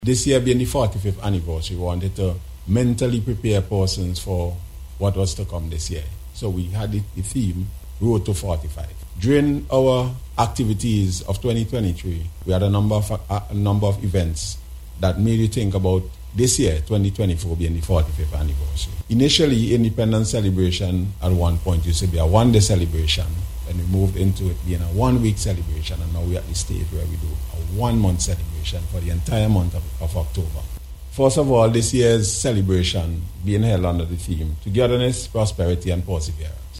This year being the 45th anniversary, we wanted to mentally prepare persons for what was to come this year. So we had the theme, Road to 45. During our activities of 2023, we had a number of events that made you think about this year, 2024, being the 45th anniversary. Initially, Independence celebration at one point used to be a one-day celebration, and we moved into it being a one-week celebration, and now we're at the stage where we do a one-month celebration for the entire month of October. First of all, this year's celebration being held under the theme, Togetherness, Prosperity, and Perseverance.